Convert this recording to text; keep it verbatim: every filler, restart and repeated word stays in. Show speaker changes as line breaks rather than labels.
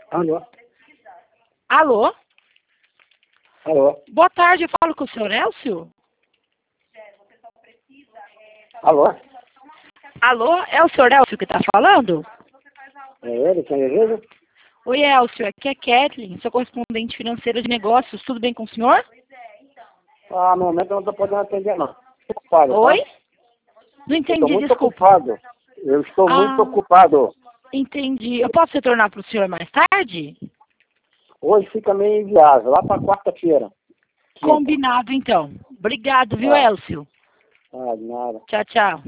Alô?
Alô?
Alô?
Boa tarde, eu falo com o senhor Elcio?
Alô?
Alô? É o senhor Elcio que está falando?
É ele, quem deseja?
Oi, Elcio, aqui é Kathleen, sou correspondente financeira de negócios, tudo bem com o senhor?
Ah, no momento eu não estou podendo atender, não. Estou ocupado,
Oi?
tá?
Não
Eu estou
entendi,
muito
desculpa.
ocupado. Eu estou muito
Ah,
ocupado.
entendi. Eu posso retornar para o senhor mais tarde?
Hoje fica meio inviável, lá para quarta-feira. Quinta.
Combinado, então. Obrigado, viu,
Tá.
Elcio?
Ah, de nada.
Tchau, tchau.